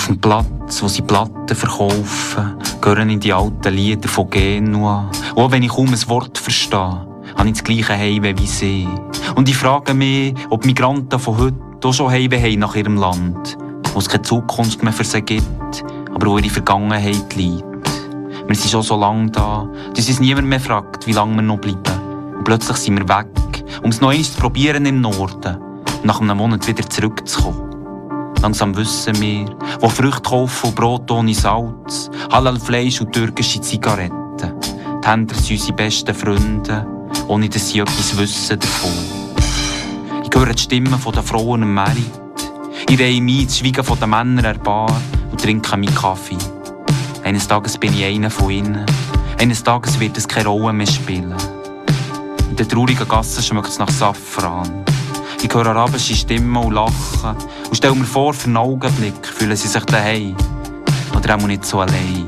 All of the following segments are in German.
dem Platz, wo sie Platten verkaufen, hören in die alten Lieder von Genua. Und auch wenn ich kaum ein Wort verstehe, habe ich das gleiche Heimweh wie sie. Und ich frage mich, ob Migranten von heute auch schon Heimweh haben nach ihrem Land, wo es keine Zukunft mehr für sie gibt, aber wo ihre Vergangenheit liegt. Wir sind schon so lange da, dass uns niemand mehr fragt, wie lange wir noch bleiben. Und plötzlich sind wir weg, um es noch einmal zu probieren im Norden und nach einem Monat wieder zurückzukommen. Langsam wissen wir, wo Früchte kaufen und Brot ohne Salz, Halal-Fleisch und türkische Zigaretten. Die Händler sind unsere besten Freunde, ohne dass sie etwas wissen davon. Ich höre die Stimmen der Frauen am Merit. Ich reihe mich ins Schweigen der Männer an der Bar und trinke meinen Kaffee. Eines Tages bin ich einer von ihnen. Eines Tages wird es keine Rolle mehr spielen. In den traurigen Gassen schmeckt es nach Safran. Ich höre arabische Stimmen und lachen und stelle mir vor, für einen Augenblick fühlen sie sich daheim oder auch nicht so allein.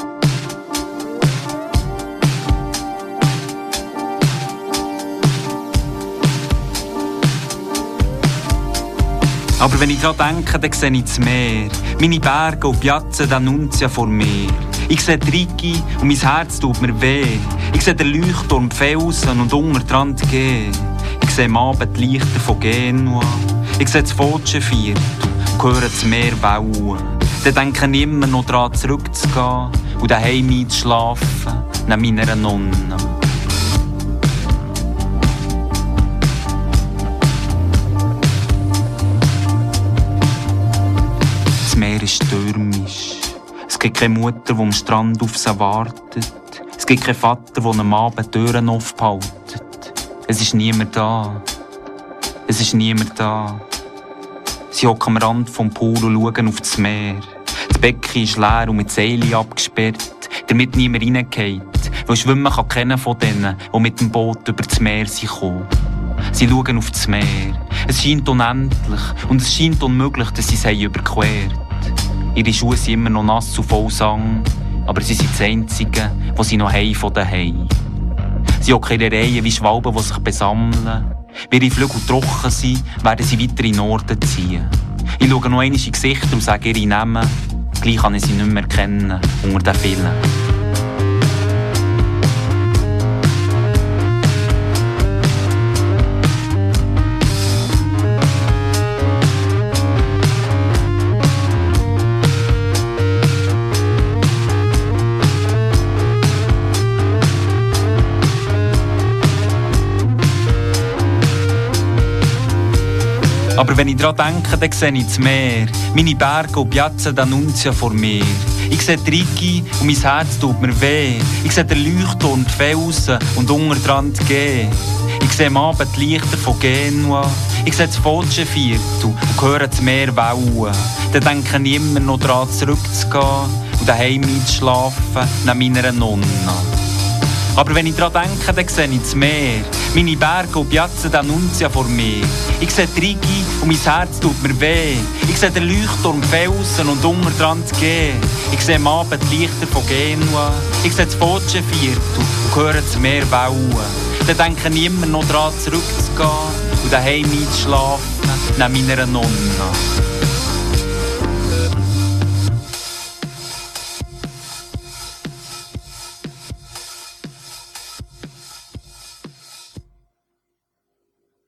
Aber wenn ich daran denke, dann sehe ich das Meer, meine Berge und Piazza d'Annunzia vor mir. Ich sehe die Rigi und mein Herz tut mir weh. Ich sehe den Leuchtturm, die Felsen und unter dran die Geh. Ich sehe am Abend die Lichter von Genua. Ich sehe das Foggia-Viertel und höre das Meer wellen. Dann denke ich immer noch daran, zurückzugehen und daheim einzuschlafen, neben meiner Nonne. Das Meer ist stürmisch. Es gibt keine Mutter, die am Strand auf sie wartet. Es gibt keinen Vater, der am Abend Türen aufbehaltet. Es ist niemand da. Es ist niemand da. Sie hocken am Rand vom Pool und schauen auf das Meer. Das Becken ist leer und mit Seilen abgesperrt, damit niemand reingeht. Weil schwimmen kann keiner von denen, die mit dem Boot über das Meer kommen. Sie schauen auf das Meer. Es scheint unendlich und es scheint unmöglich, dass sie es überquert. Ihre Schuhe sind immer noch nass und voll Sang, aber sie sind das Einzige, was sie noch haben von daheim. Sie hocken in Reihen wie Schwalben, die sich besammeln. Wenn ihre Flügel trocken sind, werden sie weiter in den Norden ziehen. Ich schaue noch einmal in die Gesichter und sage ihre Namen. Gleich kann ich sie nicht mehr kennen unter den vielen. Aber wenn ich daran denke, dann sehe ich das Meer, meine Berge und Piazza d'Annunzia vor mir. Ich sehe die Rigi und mein Herz tut mir weh. Ich sehe den Leuchtturm, die Felsen und unter dran die Geh. Ich sehe am Abend die Lichter von Genua. Ich sehe das Foggia-Viertel und höre das Meer wellen. Dann denke ich immer noch daran, zurückzugehen und daheim einzuschlafen, neben meiner Nonne. Aber wenn ich daran denke, dann sehe ich das Meer, meine Berge und Piazza d'Annunzia vor mir. Ich sehe die Rigi und mein Herz tut mir weh. Ich sehe den Leuchtturm, die Felsen und unter dran die Geh. Ich sehe am Abend die Lichter von Genua. Ich sehe das Foggia-Viertel und höre das Meer wellen. Dann denke ich immer noch daran, zurückzugehen und daheim einzuschlafen, neben meiner Nonne.